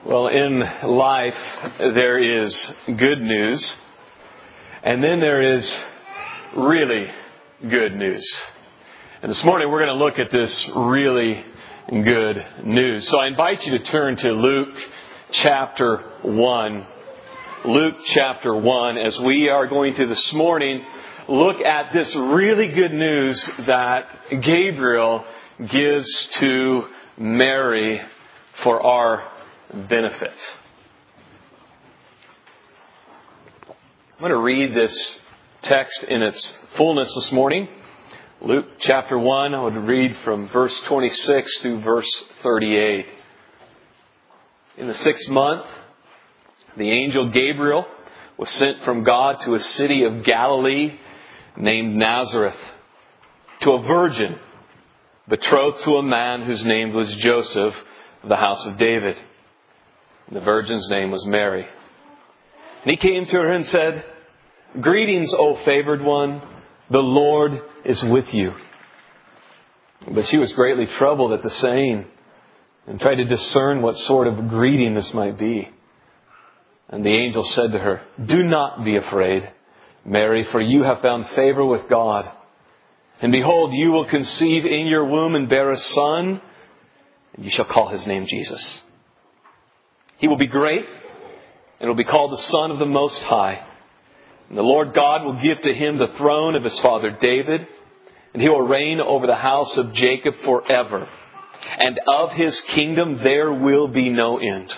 Well, in life, there is good news, and then there is really good news. And this morning, we're going to look at this really good news. So I invite you to turn to Luke chapter 1. Luke chapter 1, as we are going to this morning look at this really good news that Gabriel gives to Mary for our benefit. I'm going to read this text in its fullness this morning. Luke chapter 1, I would read from verse 26 through verse 38. In the 6th month, the angel Gabriel was sent from God to a city of Galilee named Nazareth, to a virgin betrothed to a man whose name was Joseph of the house of David. The virgin's name was Mary. And he came to her and said, "Greetings, O favored one, the Lord is with you." But she was greatly troubled at the saying and tried to discern what sort of greeting this might be. And the angel said to her, "Do not be afraid, Mary, for you have found favor with God. And behold, you will conceive in your womb and bear a son, and you shall call his name Jesus. He will be great, and will be called the Son of the Most High. And the Lord God will give to him the throne of his father David, and he will reign over the house of Jacob forever. And of his kingdom there will be no end."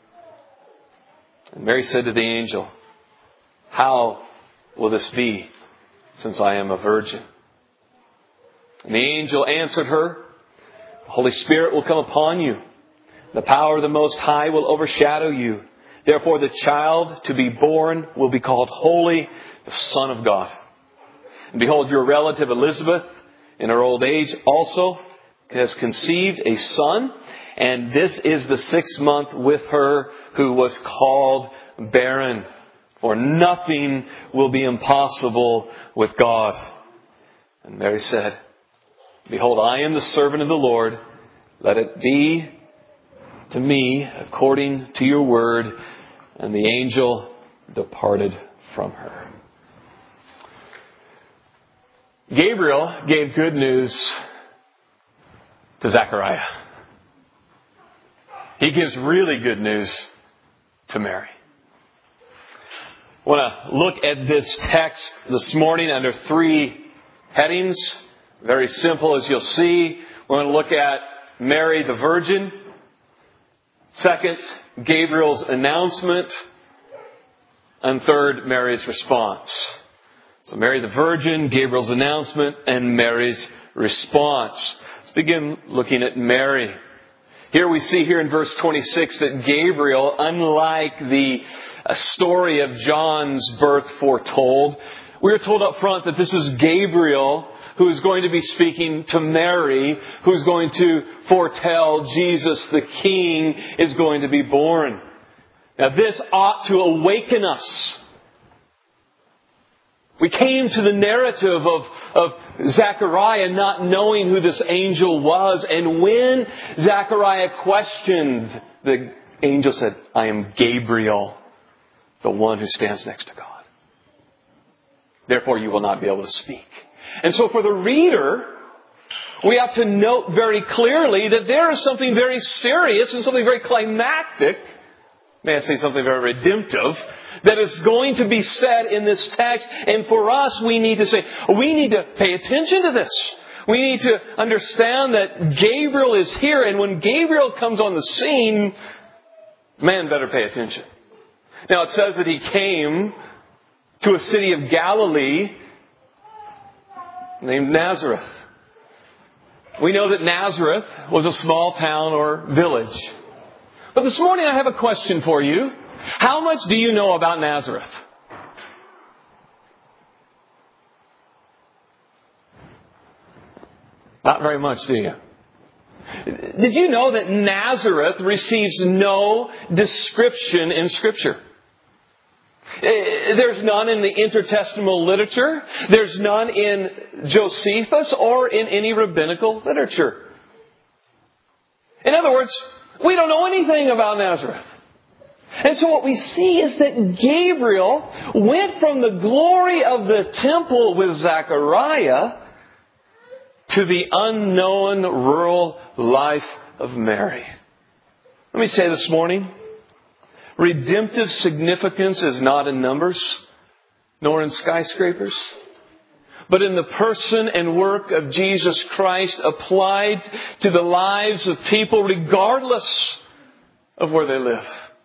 And Mary said to the angel, "How will this be, since I am a virgin?" And the angel answered her, "The Holy Spirit will come upon you. The power of the Most High will overshadow you. Therefore the child to be born will be called Holy, the Son of God. And behold, your relative Elizabeth, in her old age also, has conceived a son. And this is the 6th month with her who was called barren. For nothing will be impossible with God." And Mary said, "Behold, I am the servant of the Lord. Let it be to me according to your word." And the angel departed from her. Gabriel gave good news to Zechariah. He gives really good news to Mary. I want to look at this text this morning under 3 headings. Very simple, as you'll see. We're going to look at Mary the Virgin. Second, Gabriel's announcement. And third, Mary's response. So Mary the Virgin, Gabriel's announcement, and Mary's response. Let's begin looking at Mary. Here we see here in verse 26 that Gabriel, unlike the story of John's birth foretold, we are told up front that this is Gabriel who is going to be speaking to Mary, who's going to foretell Jesus the King is going to be born. Now this ought to awaken us. We came to the narrative of Zechariah not knowing who this angel was. And when Zechariah questioned, the angel said, "I am Gabriel, the one who stands next to God. Therefore you will not be able to speak." And so for the reader, we have to note very clearly that there is something very serious and something very climactic, may I say something very redemptive, that is going to be said in this text. And for us, we need to pay attention to this. We need to understand that Gabriel is here. And when Gabriel comes on the scene, man better pay attention. Now it says that he came to a city of Galilee named Nazareth. We know that Nazareth was a small town or village. But this morning I have a question for you. How much do you know about Nazareth? Not very much, do you? Did you know that Nazareth receives no description in Scripture? There's none in the intertestamental literature. There's none in Josephus or in any rabbinical literature. In other words, we don't know anything about Nazareth. And so what we see is that Gabriel went from the glory of the temple with Zechariah to the unknown rural life of Mary. Let me say this morning, redemptive significance is not in numbers, nor in skyscrapers, but in the person and work of Jesus Christ applied to the lives of people regardless of where they live.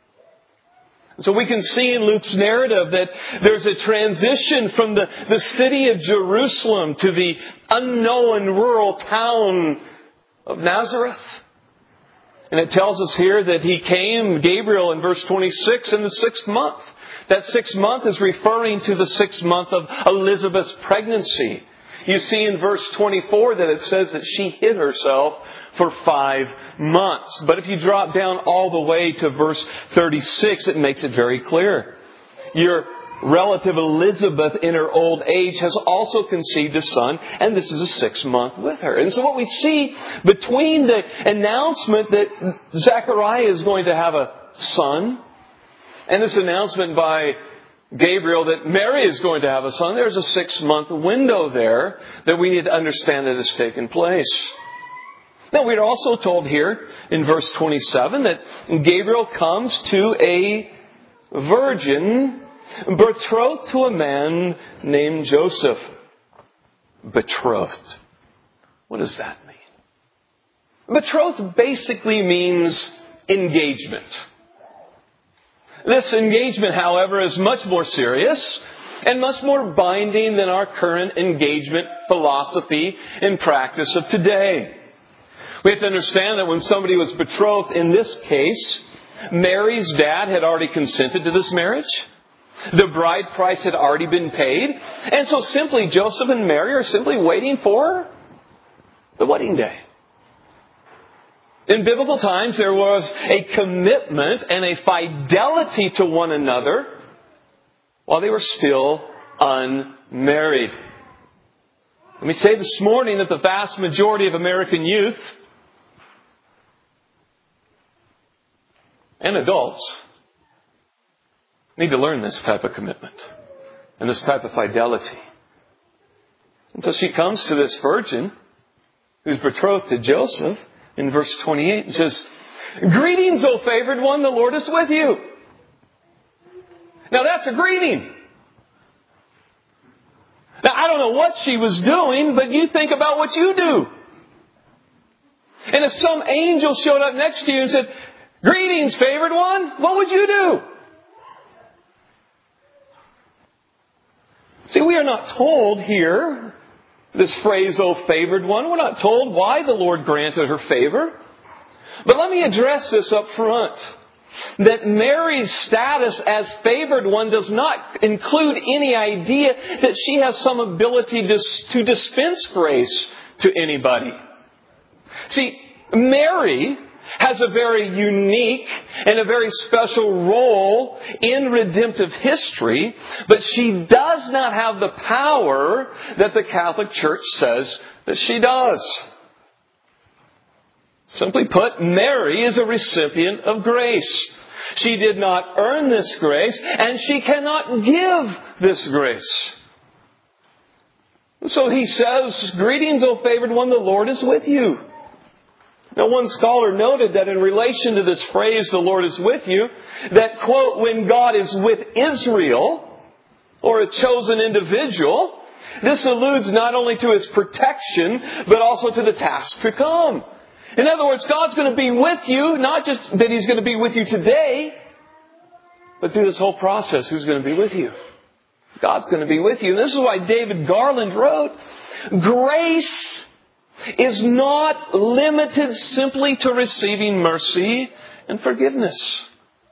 So we can see in Luke's narrative that there's a transition from the city of Jerusalem to the unknown rural town of Nazareth. And it tells us here that he came, Gabriel, in verse 26, in the 6th month. That 6th month is referring to the 6th month of Elizabeth's pregnancy. You see in verse 24 that it says that she hid herself for 5 months. But if you drop down all the way to verse 36, it makes it very clear. Your relative Elizabeth in her old age has also conceived a son, and this is a 6th month with her. And so what we see between the announcement that Zechariah is going to have a son and this announcement by Gabriel that Mary is going to have a son, there's a 6-month window there that we need to understand that has taken place. Now, we're also told here in verse 27 that Gabriel comes to a virgin betrothed to a man named Joseph. Betrothed. What does that mean? Betrothed basically means engagement. This engagement, however, is much more serious and much more binding than our current engagement philosophy and practice of today. We have to understand that when somebody was betrothed, in this case, Mary's dad had already consented to this marriage. The bride price had already been paid. And so simply Joseph and Mary are simply waiting for the wedding day. In biblical times, there was a commitment and a fidelity to one another while they were still unmarried. Let me say this morning that the vast majority of American youth and adults need to learn this type of commitment and this type of fidelity. And so she comes to this virgin who's betrothed to Joseph in verse 28 and says, "Greetings, O favored one, the Lord is with you." Now that's a greeting. Now I don't know what she was doing, but you think about what you do. And if some angel showed up next to you and said, "Greetings, favored one," what would you do? See, we are not told here, this phrase, "O favored one," we're not told why the Lord granted her favor. But let me address this up front. That Mary's status as favored one does not include any idea that she has some ability to dispense grace to anybody. See, Mary has a very unique and a very special role in redemptive history, but she does not have the power that the Catholic Church says that she does. Simply put, Mary is a recipient of grace. She did not earn this grace, and she cannot give this grace. So he says, "Greetings, O favored one, the Lord is with you." Now, one scholar noted that in relation to this phrase, "the Lord is with you," that, quote, when God is with Israel, or a chosen individual, this alludes not only to His protection, but also to the task to come. In other words, God's going to be with you, not just that He's going to be with you today, but through this whole process, who's going to be with you? God's going to be with you. And this is why David Garland wrote, "Grace is not limited simply to receiving mercy and forgiveness.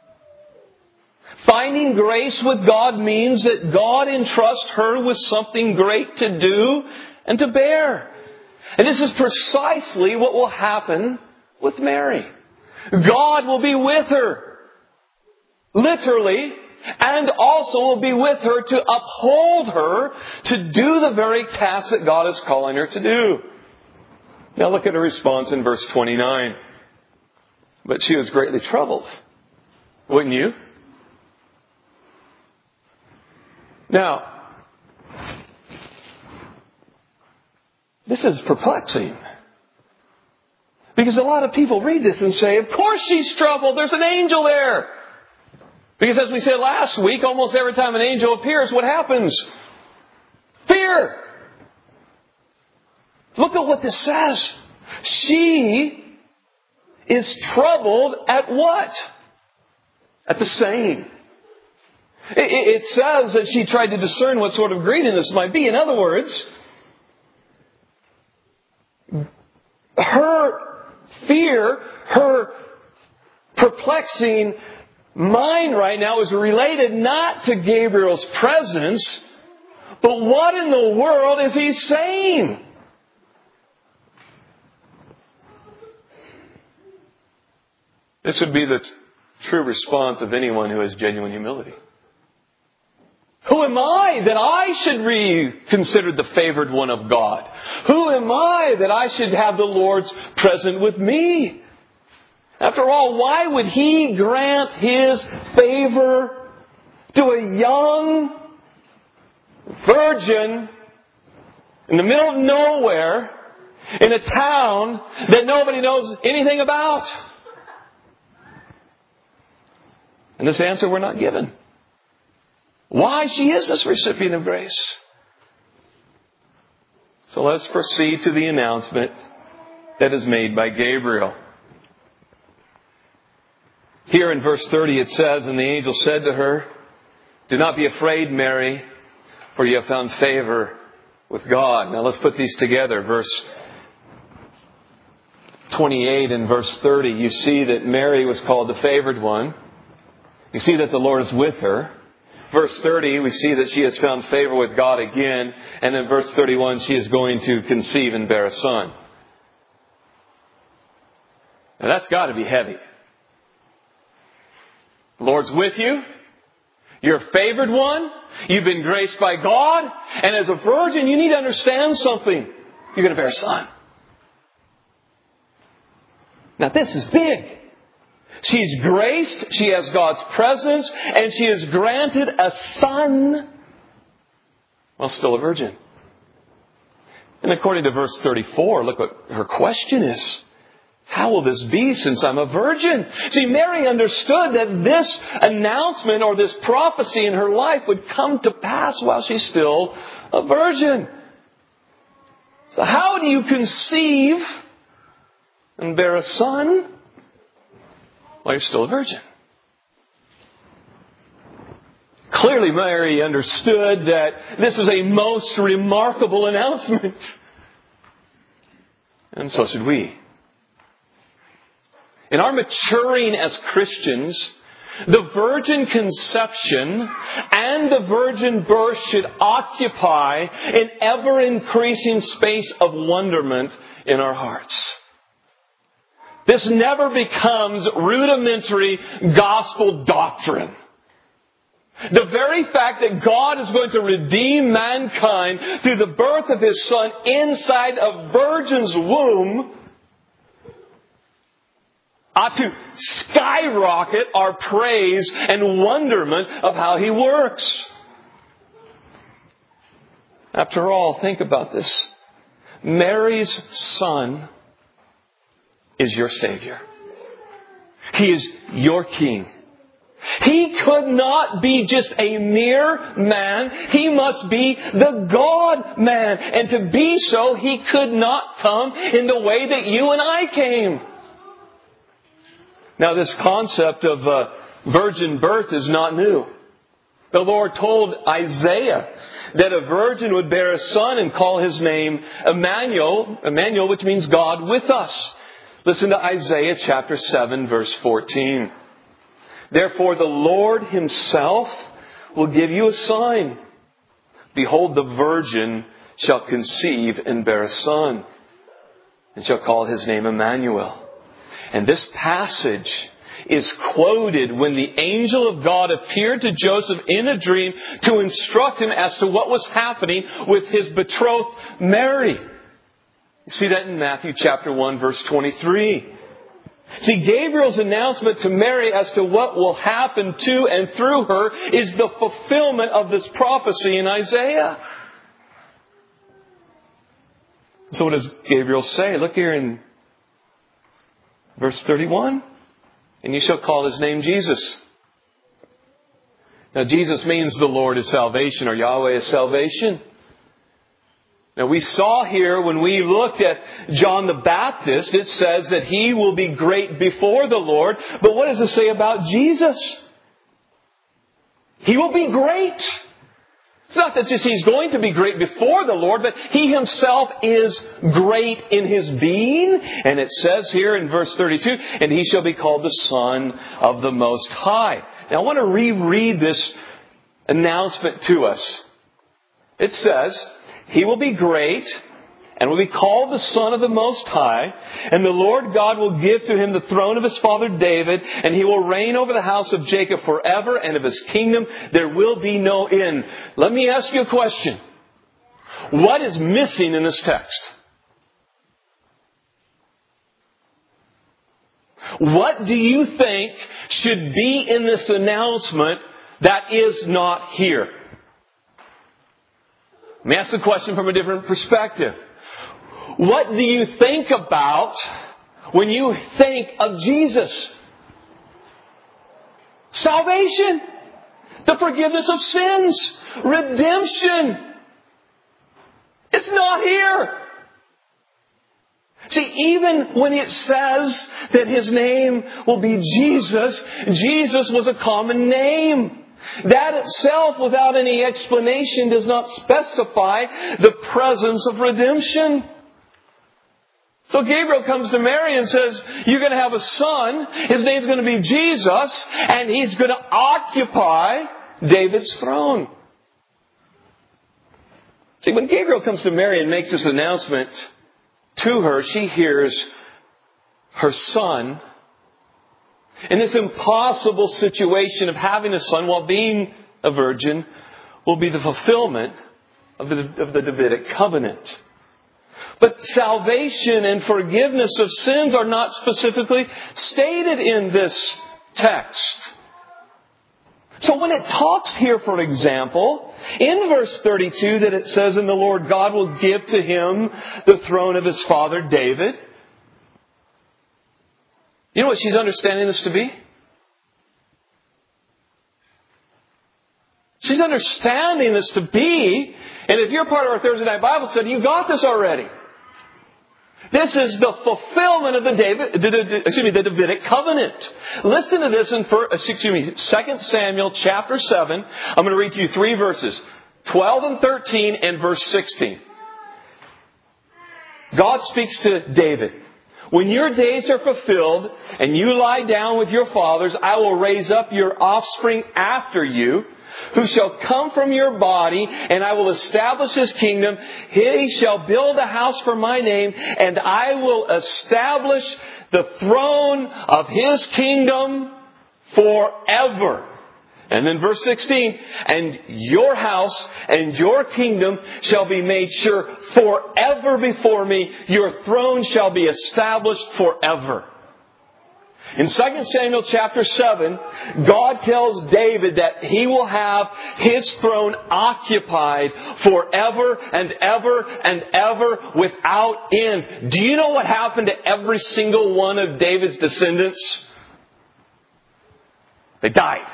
Finding grace with God means that God entrusts her with something great to do and to bear. And this is precisely what will happen with Mary. God will be with her, literally, and also will be with her to uphold her to do the very task that God is calling her to do." Now look at her response in verse 29. "But she was greatly troubled Wouldn't you? Now, this is perplexing. Because a lot of people read this and say, of course she's troubled. There's an angel there. Because as we said last week, almost every time an angel appears, what happens? Fear. Look at what this says. She is troubled at what? At the saying. It says that she tried to discern what sort of greeting this might be. In other words, her fear, her perplexing mind right now is related not to Gabriel's presence, but what in the world is he saying? This would be the true response of anyone who has genuine humility. Who am I that I should be considered the favored one of God? Who am I that I should have the Lord's present with me? After all, why would He grant His favor to a young virgin in the middle of nowhere in a town that nobody knows anything about? And this answer we're not given. Why she is this recipient of grace. So let's proceed to the announcement that is made by Gabriel. Here in verse 30 it says, and the angel said to her, do not be afraid, Mary, for you have found favor with God. Now let's put these together. Verse 28 and verse 30, you see that Mary was called the favored one. You see that the Lord is with her. Verse 30, we see that she has found favor with God again. And in verse 31, she is going to conceive and bear a son. Now that's got to be heavy. The Lord's with you. You're a favored one. You've been graced by God. And as a virgin, you need to understand something. You're going to bear a son. Now this is big. She's graced, she has God's presence, and she is granted a son while still a virgin. And according to verse 34, look what her question is. How will this be since I'm a virgin? See, Mary understood that this announcement or this prophecy in her life would come to pass while she's still a virgin. So how do you conceive and bear a son while you're still a virgin? Clearly, Mary understood that this is a most remarkable announcement. And so should we. In our maturing as Christians, the virgin conception and the virgin birth should occupy an ever-increasing space of wonderment in our hearts. This never becomes rudimentary gospel doctrine. The very fact that God is going to redeem mankind through the birth of His Son inside a virgin's womb ought to skyrocket our praise and wonderment of how He works. After all, think about this. Mary's son is your Savior. He is your King. He could not be just a mere man. He must be the God man. And to be so, He could not come in the way that you and I came. Now, this concept of virgin birth is not new. The Lord told Isaiah that a virgin would bear a son and call his name Emmanuel, which means God with us. Listen to Isaiah chapter 7, verse 14. Therefore, the Lord Himself will give you a sign. Behold, the virgin shall conceive and bear a son, and shall call his name Emmanuel. And this passage is quoted when the angel of God appeared to Joseph in a dream to instruct him as to what was happening with his betrothed Mary. You see that in Matthew chapter 1, verse 23. See, Gabriel's announcement to Mary as to what will happen to and through her is the fulfillment of this prophecy in Isaiah. So what does Gabriel say? Look here in verse 31. And you shall call his name Jesus. Now Jesus means the Lord is salvation, or Yahweh is salvation. Now we saw here when we looked at John the Baptist, it says that he will be great before the Lord. But what does it say about Jesus? He will be great. It's not that just he's going to be great before the Lord, but he himself is great in his being. And it says here in verse 32, and he shall be called the Son of the Most High. Now I want to reread this announcement to us. It says, he will be great and will be called the Son of the Most High. And the Lord God will give to him the throne of his father David. And he will reign over the house of Jacob forever. And of his kingdom there will be no end. Let me ask you a question. What is missing in this text? What do you think should be in this announcement that is not here? Let me ask the question from a different perspective. What do you think about when you think of Jesus? Salvation. The forgiveness of sins. Redemption. It's not here. See, even when it says that his name will be Jesus, Jesus was a common name. That itself, without any explanation, does not specify the presence of redemption. So Gabriel comes to Mary and says, you're going to have a son. His name's going to be Jesus. And he's going to occupy David's throne. See, when Gabriel comes to Mary and makes this announcement to her, she hears her son in this impossible situation of having a son while being a virgin will be the fulfillment of the Davidic covenant. But salvation and forgiveness of sins are not specifically stated in this text. So when it talks here, for example, in verse 32 that it says, and the Lord God will give to him the throne of his father David. You know what she's understanding this to be? She's understanding this to be, and if you're part of our Thursday night Bible study, you got this already. This is the fulfillment of the Davidic covenant. Listen to this in 2 Samuel chapter 7. I'm going to read to you 3 verses. 12 and 13 and verse 16. God speaks to David. When your days are fulfilled and you lie down with your fathers, I will raise up your offspring after you, who shall come from your body, and I will establish his kingdom. He shall build a house for my name, and I will establish the throne of his kingdom forever. And then verse 16, and your house and your kingdom shall be made sure forever before me. Your throne shall be established forever. In 2 Samuel chapter 7, God tells David that he will have his throne occupied forever and ever and ever without end. Do you know what happened to every single one of David's descendants? They died.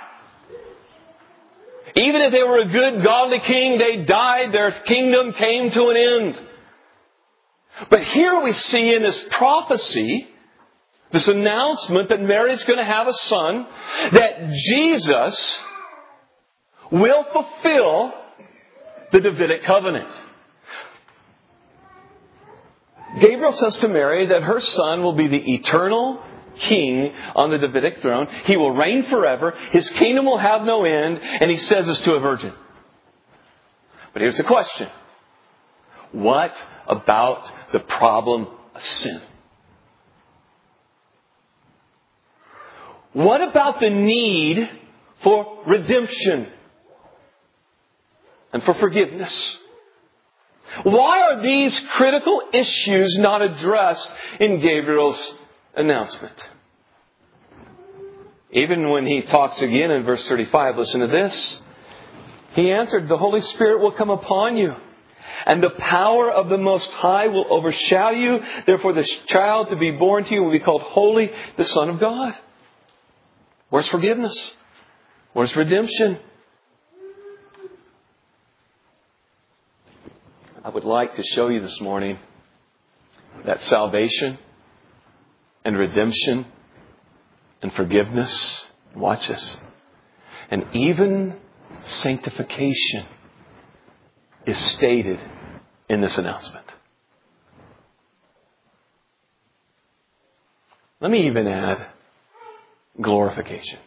Even if they were a good, godly king, they died. Their kingdom came to an end. But here we see in this prophecy, this announcement that Mary's going to have a son, that Jesus will fulfill the Davidic covenant. Gabriel says to Mary that her son will be the eternal king on the Davidic throne. He will reign forever. His kingdom will have no end. And he says this to a virgin. But here's the question. What about the problem of sin? What about the need for redemption and for forgiveness? Why are these critical issues not addressed in Gabriel's announcement? Even when he talks again in verse 35, listen to this. He answered, the Holy Spirit will come upon you, and the power of the Most High will overshadow you. Therefore, the child to be born to you will be called Holy, the Son of God. Where's forgiveness? Where's redemption? I would like to show you this morning that salvation and redemption and forgiveness, watch this, and even sanctification is stated in this announcement. Let me even add glorification.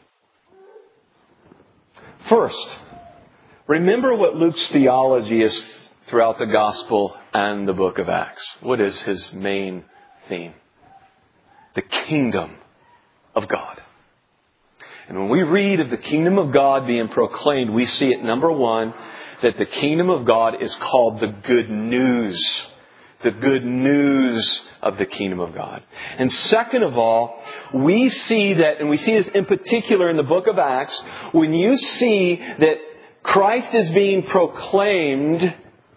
First, remember what Luke's theology is throughout the Gospel and the book of Acts. What is his main theme? The kingdom of God. And when we read of the kingdom of God being proclaimed, we see it, number one, that the kingdom of God is called the good news. The good news of the kingdom of God. And second of all, we see that, and we see this in particular in the book of Acts, when you see that Christ is being proclaimed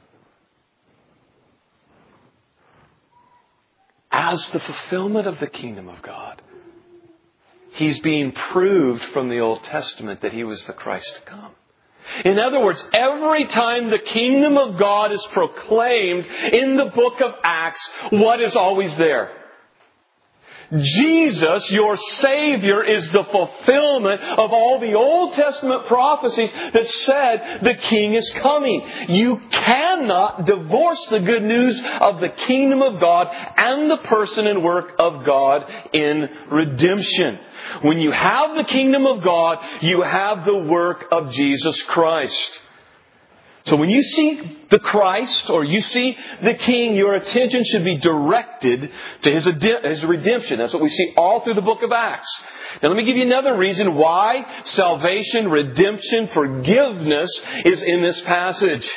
as the fulfillment of the kingdom of God. He's being proved from the Old Testament that He was the Christ to come. In other words, every time the kingdom of God is proclaimed in the book of Acts, what is always there? Jesus, your Savior, is the fulfillment of all the Old Testament prophecies that said the King is coming. You cannot divorce the good news of the kingdom of God and the person and work of God in redemption. When you have the kingdom of God, you have the work of Jesus Christ. So when you see the Christ or you see the King, your attention should be directed to His redemption. That's what we see all through the book of Acts. Now let me give you another reason why salvation, redemption, forgiveness is in this passage.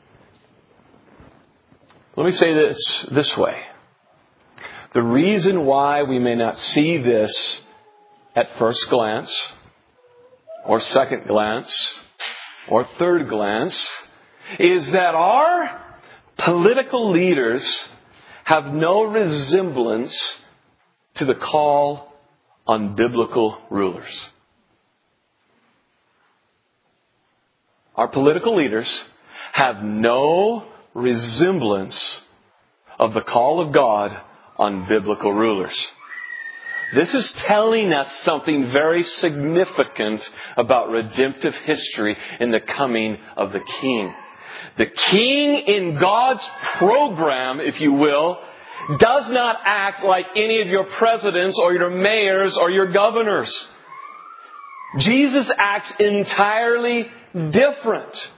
Let me say this way. The reason why we may not see this at first glance, or second glance, or third glance, is that our political leaders have no resemblance to the call on biblical rulers. Our political leaders have no resemblance of the call of God on biblical rulers. This is telling us something very significant about redemptive history in the coming of the King. The King in God's program, if you will, does not act like any of your presidents or your mayors or your governors. Jesus acts entirely different.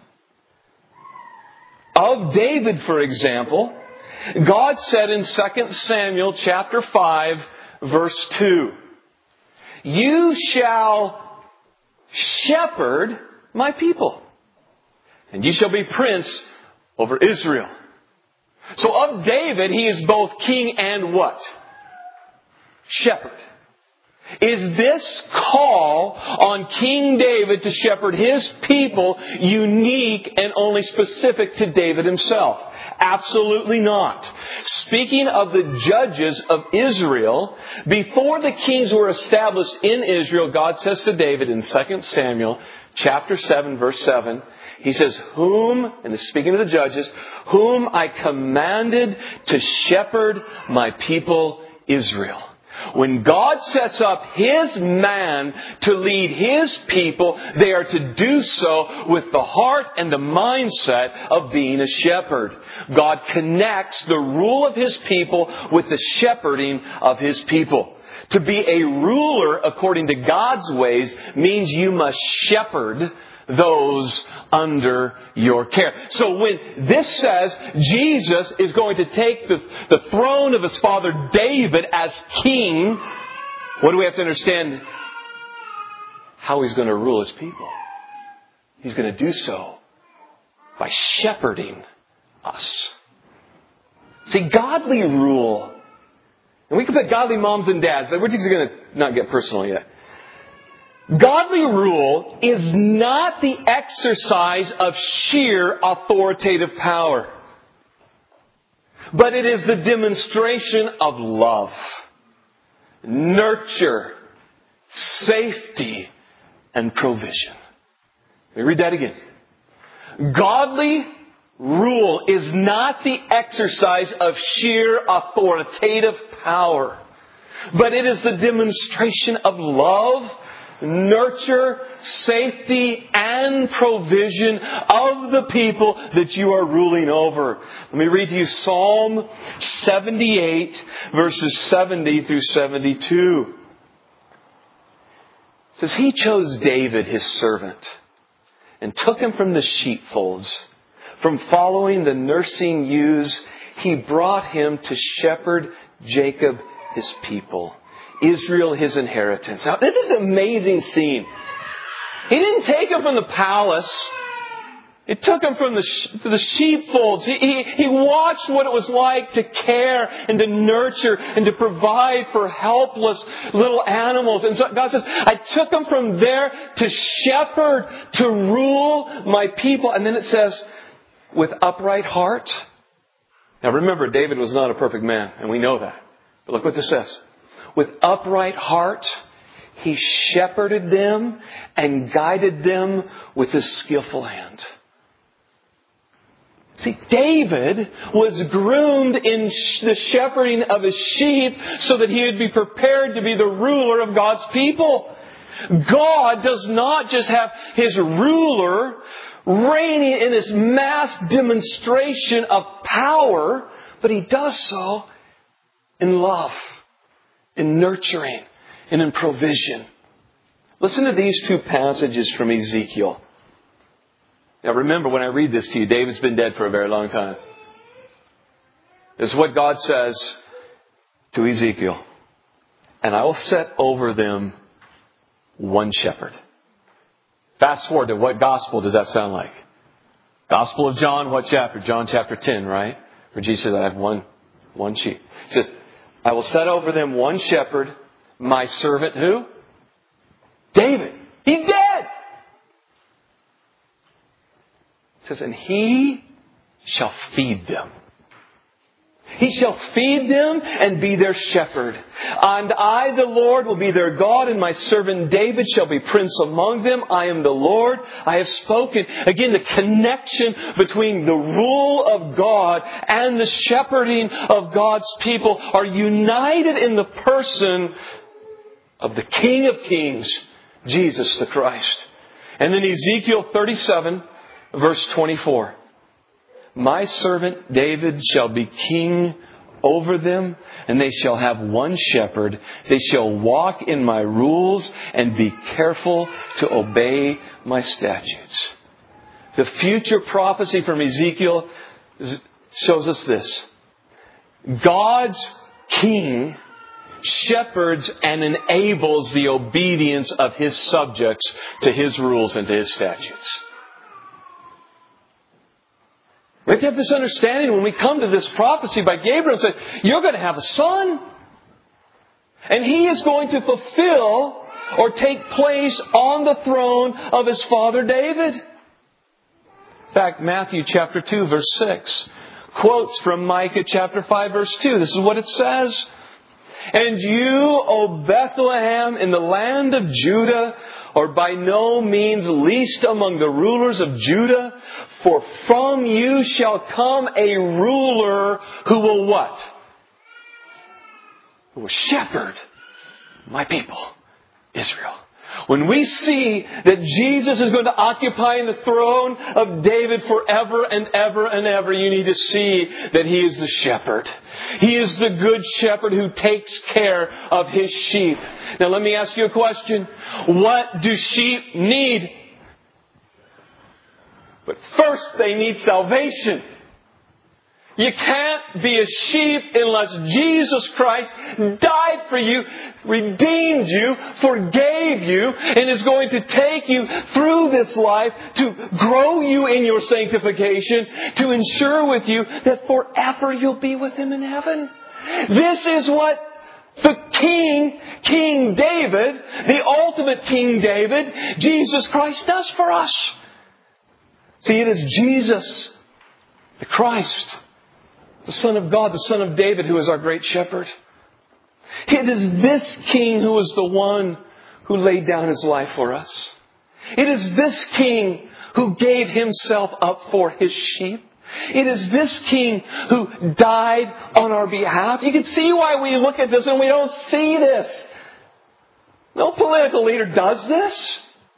Of David, for example, God said in 2 Samuel chapter 5, verse 2, "You shall shepherd my people, and you shall be prince over Israel." So of David, he is both king and what? Shepherd. Is this call on King David to shepherd his people unique and only specific to David himself? Absolutely not. Speaking of the judges of Israel, before the kings were established in Israel, God says to David in 2 Samuel chapter 7, verse 7, He says, "Whom," and speaking of the judges, "whom I commanded to shepherd my people Israel." When God sets up His man to lead His people, they are to do so with the heart and the mindset of being a shepherd. God connects the rule of His people with the shepherding of His people. To be a ruler according to God's ways means you must shepherd those under your care. So when this says Jesus is going to take the throne of His father David as king, what do we have to understand? How He's going to rule His people. He's going to do so by shepherding us. See, godly rule, and we can put godly moms and dads, we're just going to not get personal yet. Godly rule is not the exercise of sheer authoritative power, but it is the demonstration of love, nurture, safety, and provision. Let me read that again. Godly rule is not the exercise of sheer authoritative power, but it is the demonstration of love, nurture, safety, and provision of the people that you are ruling over. Let me read to you Psalm 78, verses 70 through 72. It says, He chose David, His servant, and took him from the sheepfolds. From following the nursing ewes, He brought him to shepherd Jacob, His people, Israel, His inheritance. Now, this is an amazing scene. He didn't take him from the palace. It took him from the sheepfolds. He watched what it was like to care and to nurture and to provide for helpless little animals. And so God says, I took him from there to shepherd, to rule my people. And then it says, with upright heart. Now remember, David was not a perfect man, and we know that. But look what this says. With upright heart, He shepherded them and guided them with His skillful hand. See, David was groomed in the shepherding of his sheep so that he would be prepared to be the ruler of God's people. God does not just have His ruler reigning in this mass demonstration of power, but He does so in love, in nurturing, and in provision. Listen to these two passages from Ezekiel. Now remember, when I read this to you, David's been dead for a very long time. This is what God says to Ezekiel. And I will set over them one shepherd. Fast forward to what gospel does that sound like? Gospel of John, what chapter? John chapter 10, right? Where Jesus says, I have one sheep. He says, I will set over them one shepherd, my servant who? David. He's dead. It says, and He shall feed them. He shall feed them and be their shepherd. And I, the Lord, will be their God, and my servant David shall be prince among them. I am the Lord. I have spoken. Again, the connection between the rule of God and the shepherding of God's people are united in the person of the King of Kings, Jesus the Christ. And then Ezekiel 37, verse 24. My servant David shall be king over them, and they shall have one shepherd. They shall walk in my rules and be careful to obey my statutes. The future prophecy from Ezekiel shows us this. God's king shepherds and enables the obedience of His subjects to His rules and to His statutes. We have to have this understanding when we come to this prophecy by Gabriel and say, you're going to have a son. And he is going to fulfill or take place on the throne of his father David. In fact, Matthew chapter 2, verse 6 quotes from Micah chapter 5, verse 2. This is what it says. And you, O Bethlehem, in the land of Judah, are by no means least among the rulers of Judah, for from you shall come a ruler who will what? Who will shepherd my people, Israel. When we see that Jesus is going to occupy the throne of David forever and ever and ever, you need to see that He is the shepherd. He is the good shepherd who takes care of His sheep. Now let me ask you a question. What do sheep need? But first they need salvation. You can't be a sheep unless Jesus Christ died for you, redeemed you, forgave you, and is going to take you through this life to grow you in your sanctification, to ensure with you that forever you'll be with Him in heaven. This is what The King, King David, the ultimate King David, Jesus Christ does for us. See, it is Jesus, the Christ, the Son of God, the Son of David, who is our great shepherd. It is this King who is the one who laid down His life for us. It is this King who gave Himself up for His sheep. It is this King who died on our behalf. You can see why we look at this and we don't see this. No political leader does this.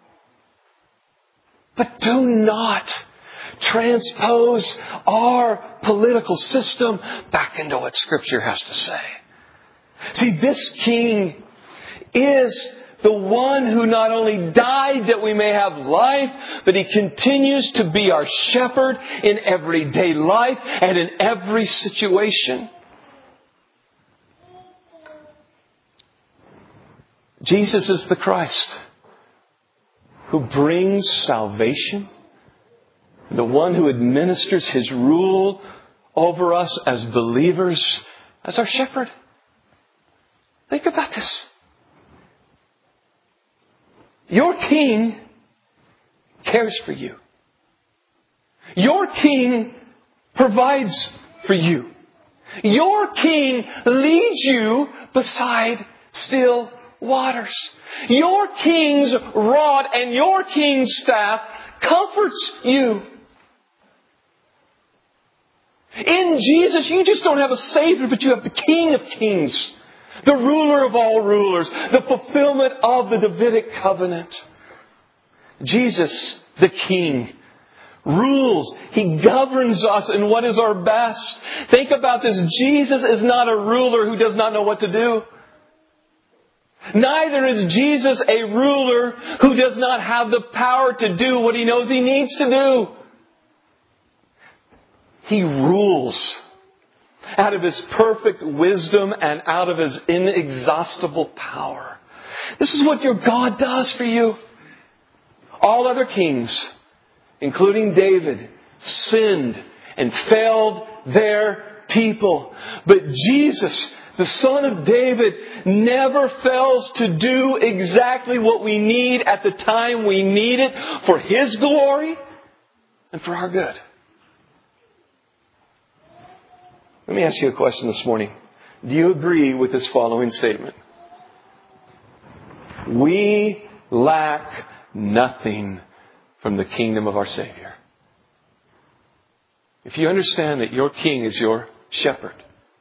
But do not transpose our political system back into what Scripture has to say. See, this King is the one who not only died that we may have life, but He continues to be our shepherd in everyday life and in every situation. Jesus is the Christ who brings salvation, the one who administers His rule over us as believers, as our shepherd. Think about this. Your King cares for you. Your King provides for you. Your King leads you beside still waters. Your King's rod and your King's staff comforts you. In Jesus, you just don't have a Savior, but you have the King of Kings, the ruler of all rulers, the fulfillment of the Davidic covenant. Jesus, the King, rules. He governs us in what is our best. Think about this. Jesus is not a ruler who does not know what to do. Neither is Jesus a ruler who does not have the power to do what He knows He needs to do. He rules out of His perfect wisdom and out of His inexhaustible power. This is what your God does for you. All other kings, including David, sinned and failed their people. But Jesus, the Son of David, never fails to do exactly what we need at the time we need it for His glory and for our good. Let me ask you a question this morning. Do you agree with this following statement? We lack nothing from the kingdom of our Savior. If you understand that your King is your shepherd,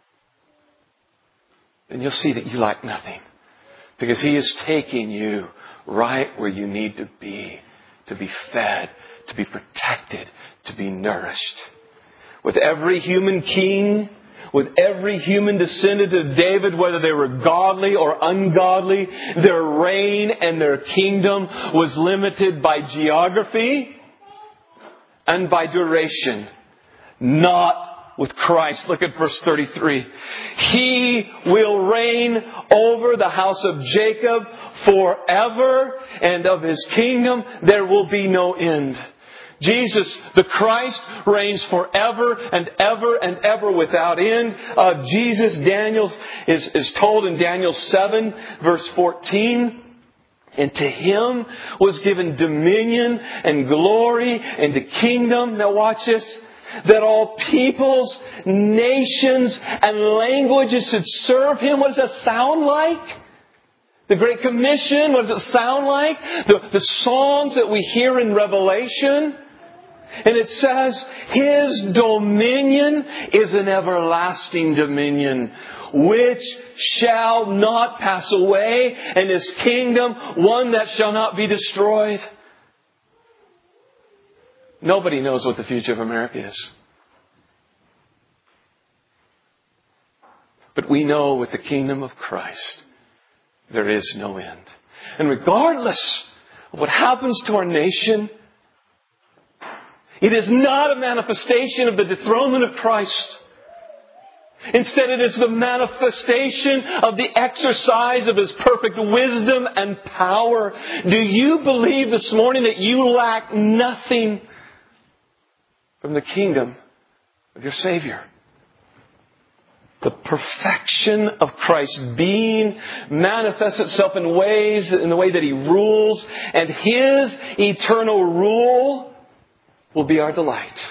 then you'll see that you lack nothing. Because He is taking you right where you need to be fed, to be protected, to be nourished. With every human king, with every human descendant of David, whether they were godly or ungodly, their reign and their kingdom was limited by geography and by duration. Not with Christ. Look at verse 33. He will reign over the house of Jacob forever, and of His kingdom there will be no end. Jesus, the Christ, reigns forever and ever and ever without end. Jesus, Daniel is told in Daniel 7, verse 14, and to Him was given dominion and glory and the kingdom. Now watch this. That all peoples, nations, and languages should serve Him. What does that sound like? The Great Commission, what does it sound like? The songs that we hear in Revelation. And it says, His dominion is an everlasting dominion, which shall not pass away, and His kingdom one that shall not be destroyed. Nobody knows what the future of America is. But we know with the kingdom of Christ, there is no end. And regardless of what happens to our nation, it is not a manifestation of the dethronement of Christ. Instead, it is the manifestation of the exercise of His perfect wisdom and power. Do you believe this morning that you lack nothing from the kingdom of your Savior? The perfection of Christ being manifests itself in the way that He rules, and His eternal rule will be our delight.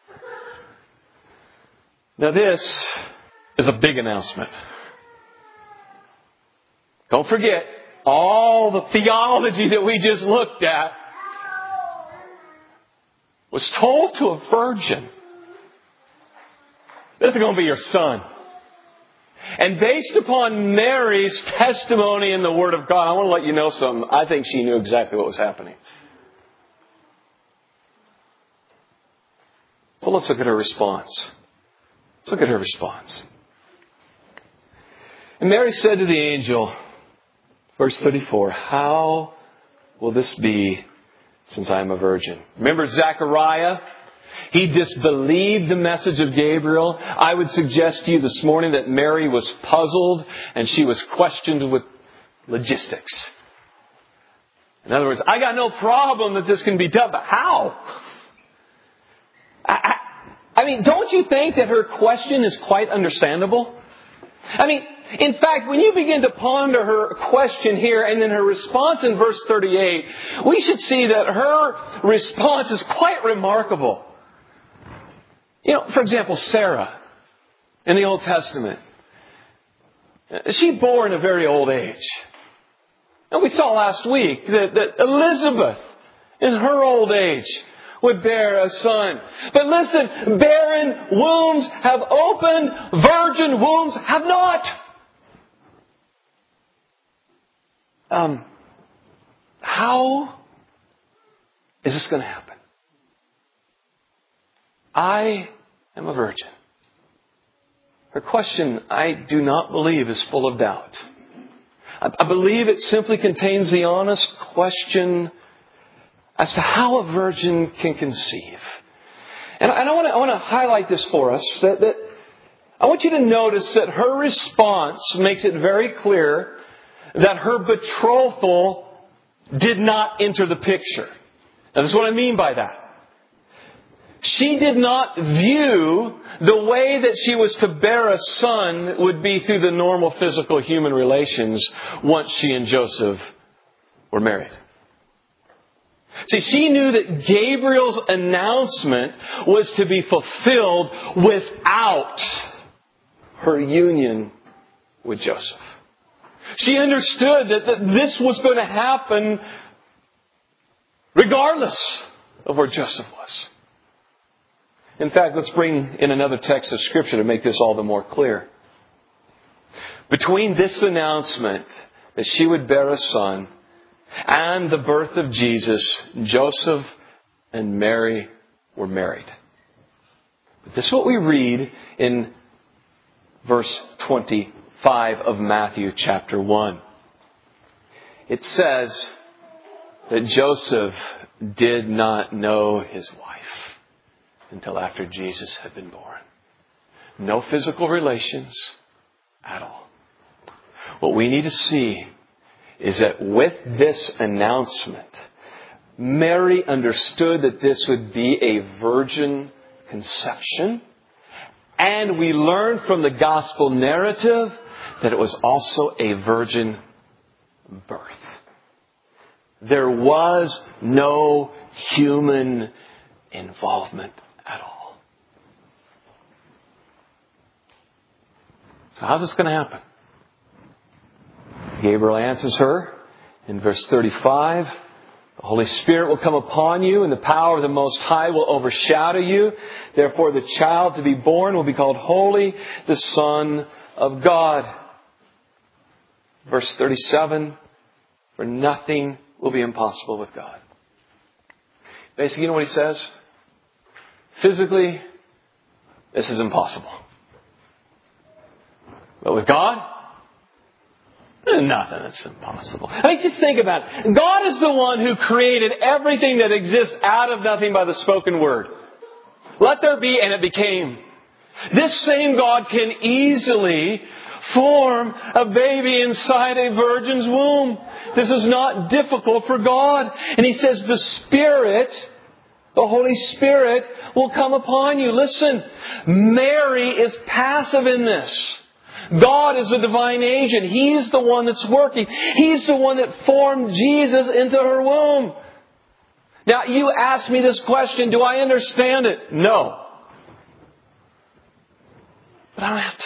Now this is a big announcement. Don't forget, all the theology that we just looked at was told to a virgin. This is going to be your son. And based upon Mary's testimony in the Word of God, I want to let you know something. I think she knew exactly what was happening. So let's look at her response. Let's look at her response. And Mary said to the angel, verse 34, "How will this be since I am a virgin?" Remember Zechariah? He disbelieved the message of Gabriel. I would suggest to you this morning that Mary was puzzled and she was questioned with logistics. In other words, I got no problem that this can be done, but how? I mean, don't you think that her question is quite understandable? I mean, in fact, when you begin to ponder her question here and then her response in verse 38, we should see that her response is quite remarkable. You know, for example, Sarah in the Old Testament. She bore in a very old age. And we saw last week that Elizabeth, in her old age, would bear a son. But listen, barren wombs have opened, virgin wombs have not. How is this going to happen? I am a virgin. Her question, I do not believe, is full of doubt. I believe it simply contains the honest question as to how a virgin can conceive. And I want to highlight this for us. That I want you to notice that her response makes it very clear that her betrothal did not enter the picture. Now, this is what I mean by that. She did not view the way that she was to bear a son would be through the normal physical human relations once she and Joseph were married. See, she knew that Gabriel's announcement was to be fulfilled without her union with Joseph. She understood that this was going to happen regardless of where Joseph was. In fact, let's bring in another text of Scripture to make this all the more clear. Between this announcement that she would bear a son and the birth of Jesus, Joseph and Mary were married. But this is what we read in verse 25 of Matthew chapter 1. It says that Joseph did not know his wife until after Jesus had been born. No physical relations at all. What we need to see is that with this announcement, Mary understood that this would be a virgin conception. And we learn from the gospel narrative that it was also a virgin birth. There was no human involvement at all. So how's this going to happen? Gabriel answers her in verse 35. The Holy Spirit will come upon you and the power of the Most High will overshadow you. Therefore the child to be born will be called Holy, the Son of God. Verse 37. For nothing will be impossible with God. Basically, you know what he says? Physically, this is impossible. But with God, nothing is impossible. I mean, just think about it. God is the one who created everything that exists out of nothing by the spoken word. Let there be, and it became. This same God can easily form a baby inside a virgin's womb. This is not difficult for God. And He says the Spirit, the Holy Spirit, will come upon you. Listen, Mary is passive in this. God is the divine agent. He's the one that's working. He's the one that formed Jesus into her womb. Now, you ask me this question, do I understand it? No. But I don't have to.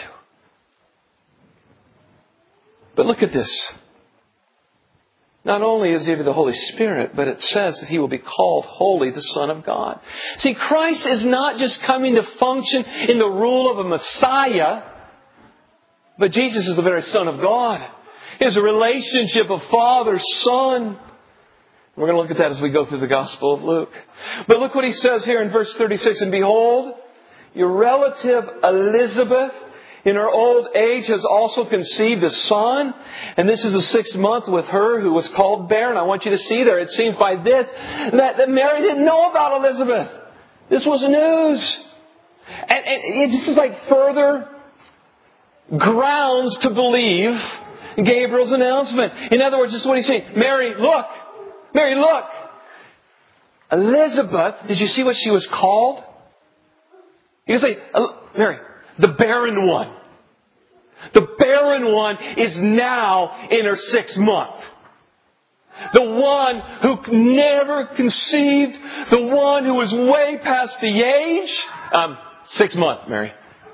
But look at this. Not only is He the Holy Spirit, but it says that He will be called holy, the Son of God. See, Christ is not just coming to function in the role of a Messiah, but Jesus is the very Son of God. He has a relationship of Father, Son. We're going to look at that as we go through the Gospel of Luke. But look what He says here in verse 36. And behold, your relative Elizabeth, in her old age, has also conceived a son. And this is the 6th month with her who was called barren. I want you to see there. It seems by this that Mary didn't know about Elizabeth. This was news. And this is like further grounds to believe Gabriel's announcement. In other words, this is what He's saying. Mary, look. Mary, look. Elizabeth, did you see what she was called? You can say, Mary, the barren one. The barren one is now in her 6th month. The one who never conceived. The one who was way past the age. 6th month, Mary.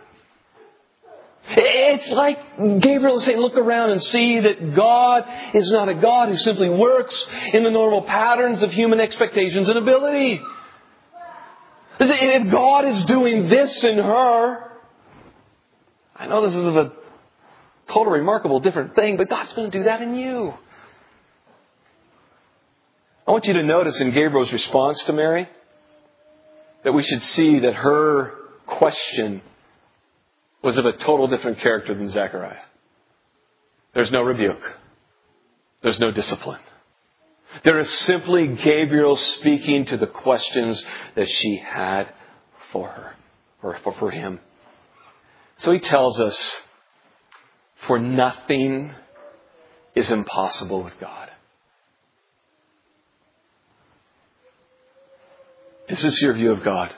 It's like Gabriel is saying, look around and see that God is not a God who simply works in the normal patterns of human expectations and ability. If God is doing this in her, I know this is a total remarkable different thing, but God's going to do that in you. I want you to notice in Gabriel's response to Mary that we should see that her question was of a total different character than Zechariah. There's no rebuke. There's no discipline. There is simply Gabriel speaking to the questions that she had for her, or for him. So he tells us, for nothing is impossible with God. Is this your view of God?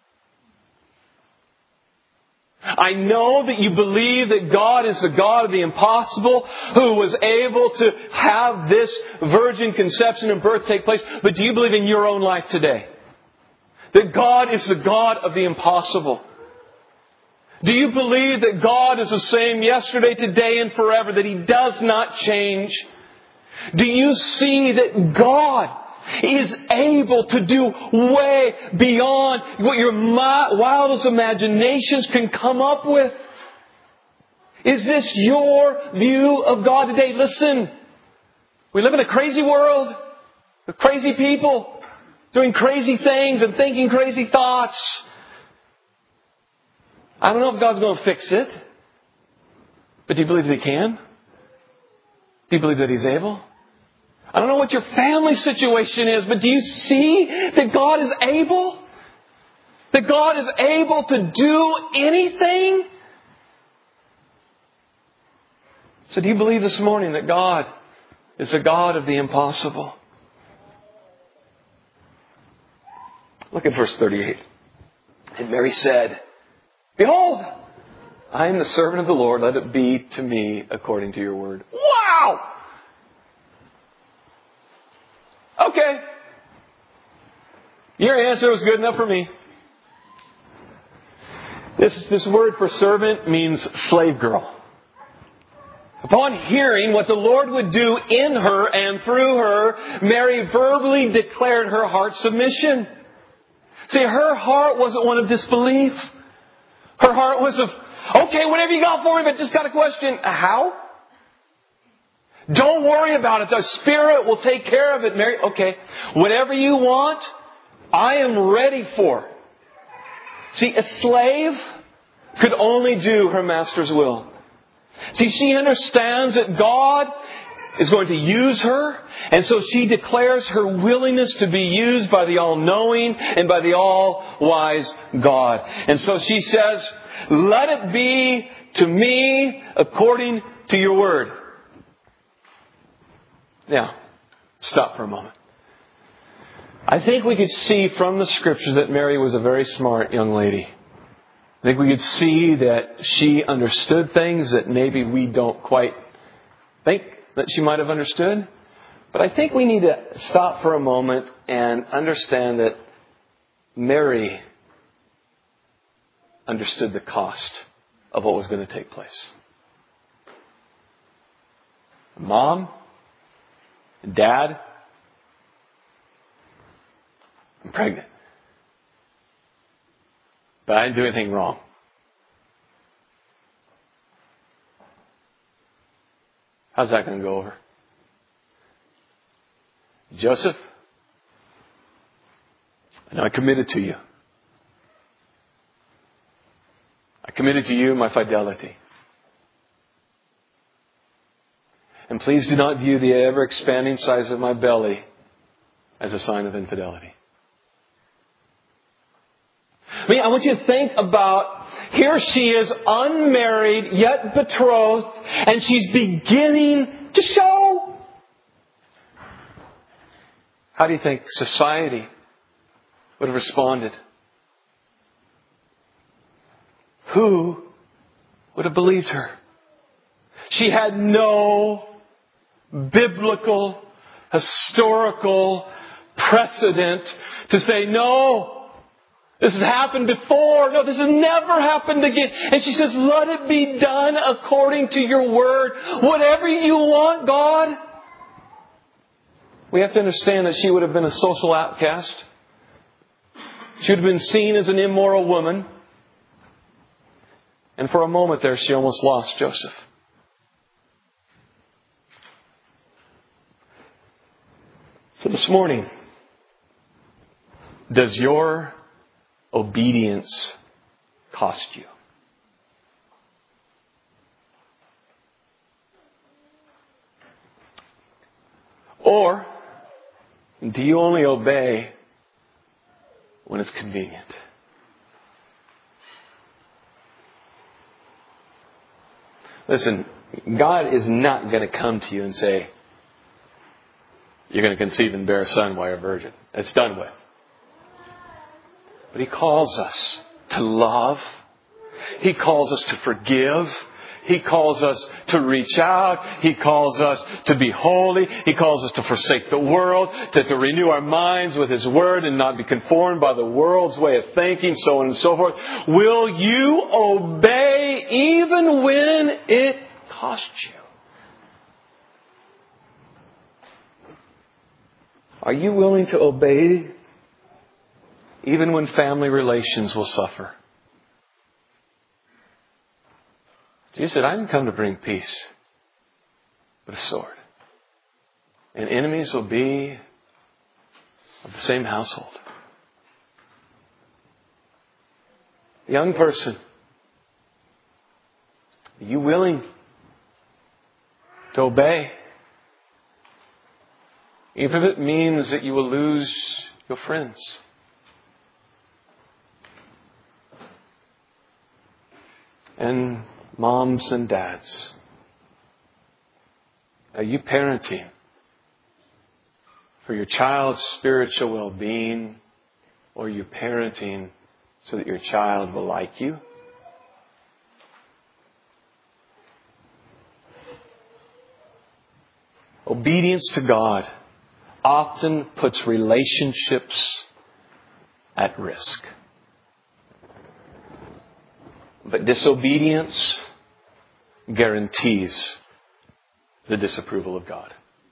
I know that you believe that God is the God of the impossible, who was able to have this virgin conception and birth take place. But do you believe in your own life today that God is the God of the impossible? Do you believe that God is the same yesterday, today, and forever, that He does not change? Do you see that God is able to do way beyond what your wildest imaginations can come up with? Is this your view of God today? Listen, we live in a crazy world with crazy people doing crazy things and thinking crazy thoughts. I don't know if God's going to fix it, but do you believe that He can? Do you believe that He's able? I don't know what your family situation is, but do you see that God is able? That God is able to do anything? So do you believe this morning that God is the God of the impossible? Look at verse 38. And Mary said, behold, I am the servant of the Lord. Let it be to me according to your word. Wow! Okay. Your answer was good enough for me. This word for servant means slave girl. Upon hearing what the Lord would do in her and through her, Mary verbally declared her heart's submission. See, her heart wasn't one of disbelief. Her heart was of, okay, whatever you got for me, but just got a question. How? Don't worry about it. The Spirit will take care of it, Mary. Okay, whatever you want, I am ready for. See, a slave could only do her master's will. See, she understands that God is going to use her, and so she declares her willingness to be used by the all-knowing and by the all-wise God. And so she says, let it be to me according to your word. Now, stop for a moment. I think we could see from the Scriptures that Mary was a very smart young lady. I think we could see that she understood things that maybe we don't quite think that she might have understood. But I think we need to stop for a moment and understand that Mary understood the cost of what was going to take place. Mom, Dad, I'm pregnant. But I didn't do anything wrong. How's that going to go over? Joseph, I know I committed to you. I committed to you my fidelity. And please do not view the ever-expanding size of my belly as a sign of infidelity. I mean, I want you to think about, here she is unmarried, yet betrothed, and she's beginning to show. How do you think society would have responded? Who would have believed her? She had no biblical, historical precedent to say, no, this has happened before. No, this has never happened again. And she says, let it be done according to your word. Whatever you want, God. We have to understand that she would have been a social outcast. She would have been seen as an immoral woman. And for a moment there, she almost lost Joseph. So this morning, does your obedience cost you? Or do you only obey when it's convenient? Listen, God is not going to come to you and say, you're going to conceive and bear a son while you're a virgin. It's done with. But He calls us to love. He calls us to forgive. He calls us to reach out. He calls us to be holy. He calls us to forsake the world, to renew our minds with His Word and not be conformed by the world's way of thinking, so on and so forth. Will you obey even when it costs you? Are you willing to obey even when family relations will suffer? Jesus said, I didn't come to bring peace, but a sword. And enemies will be of the same household. Young person, are you willing to obey? Even if it means that you will lose your friends. And moms and dads, are you parenting for your child's spiritual well-being, or are you parenting so that your child will like you? Obedience to God often puts relationships at risk. But disobedience guarantees the disapproval of God.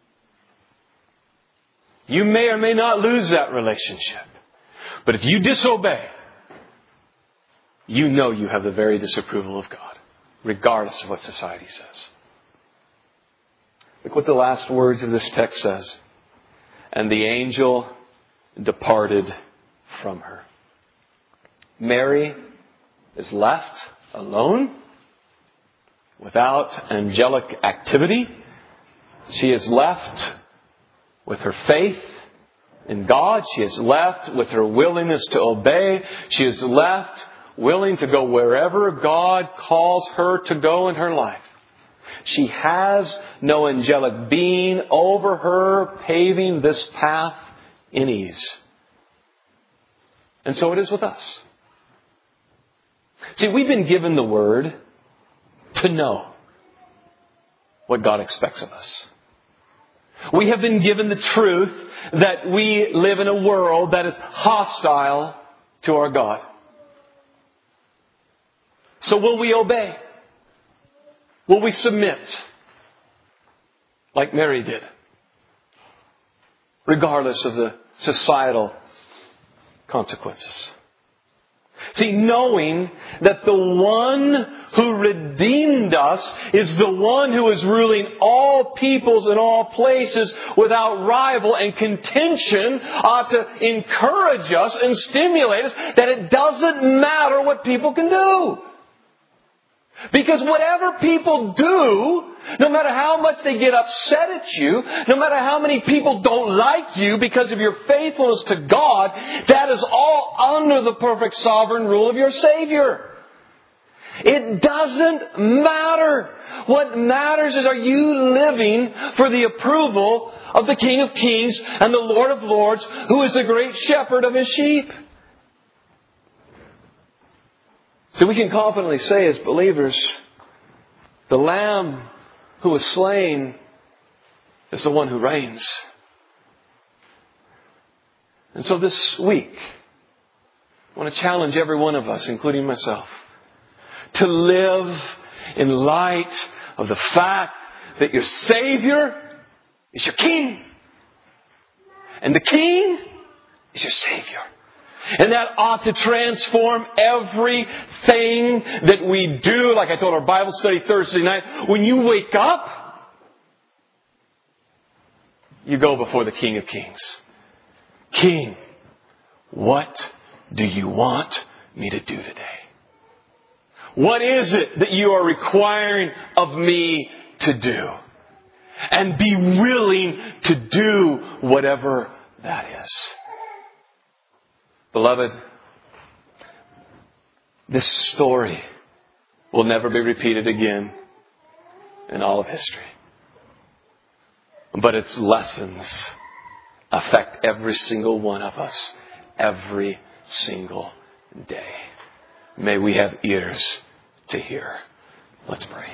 You may or may not lose that relationship. But if you disobey, you know you have the very disapproval of God, regardless of what society says. Look what the last words of this text says. And the angel departed from her. Mary is left alone, without angelic activity. She is left with her faith in God. She is left with her willingness to obey. She is left willing to go wherever God calls her to go in her life. She has no angelic being over her paving this path in ease. And so it is with us. See, we've been given the Word to know what God expects of us. We have been given the truth that we live in a world that is hostile to our God. So will we obey? Will we submit? Like Mary did. Regardless of the societal consequences. See, knowing that the one who redeemed us is the one who is ruling all peoples and all places without rival and contention ought to encourage us and stimulate us that it doesn't matter what people can do. Because whatever people do, no matter how much they get upset at you, no matter how many people don't like you because of your faithfulness to God, that is all under the perfect sovereign rule of your Savior. It doesn't matter. What matters is, are you living for the approval of the King of Kings and the Lord of Lords, who is the great shepherd of His sheep? So we can confidently say as believers, the Lamb who was slain is the one who reigns. And so this week, I want to challenge every one of us, including myself, to live in light of the fact that your Savior is your King. And the King is your Savior. And that ought to transform everything that we do. Like I told our Bible study Thursday night, when you wake up, you go before the King of Kings. King, what do you want me to do today? What is it that you are requiring of me to do? And be willing to do whatever that is. Beloved, this story will never be repeated again in all of history. But its lessons affect every single one of us every single day. May we have ears to hear. Let's pray.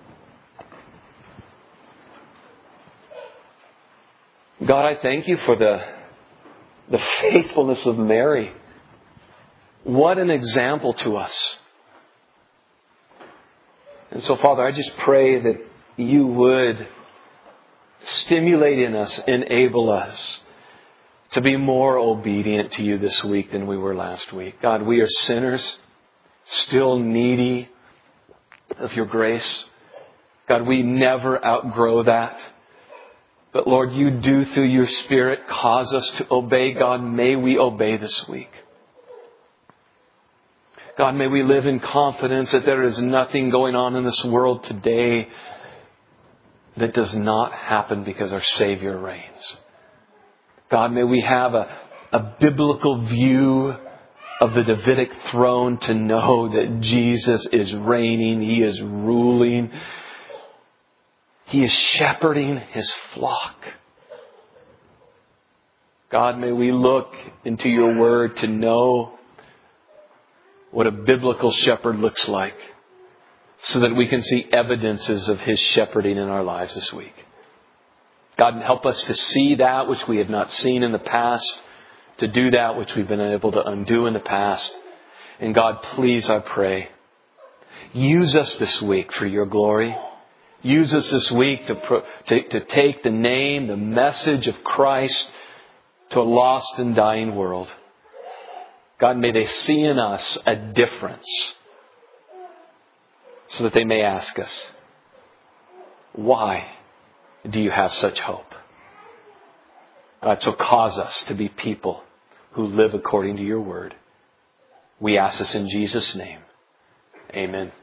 God, I thank you for the faithfulness of Mary. What an example to us. And so, Father, I just pray that you would stimulate in us, enable us to be more obedient to you this week than we were last week. God, we are sinners, still needy of your grace. God, we never outgrow that. But Lord, you do through your Spirit cause us to obey. God, may we obey this week. God, may we live in confidence that there is nothing going on in this world today that does not happen because our Savior reigns. God, may we have a biblical view of the Davidic throne to know that Jesus is reigning. He is ruling. He is shepherding His flock. God, may we look into your word to know what a biblical shepherd looks like, so that we can see evidences of His shepherding in our lives this week. God, help us to see that which we have not seen in the past, to do that which we've been able to undo in the past. And God, please, I pray, use us this week for your glory. Use us this week to take the name, the message of Christ to a lost and dying world. God, may they see in us a difference, so that they may ask us, why do you have such hope? God, so cause us to be people who live according to your word. We ask this in Jesus' name. Amen.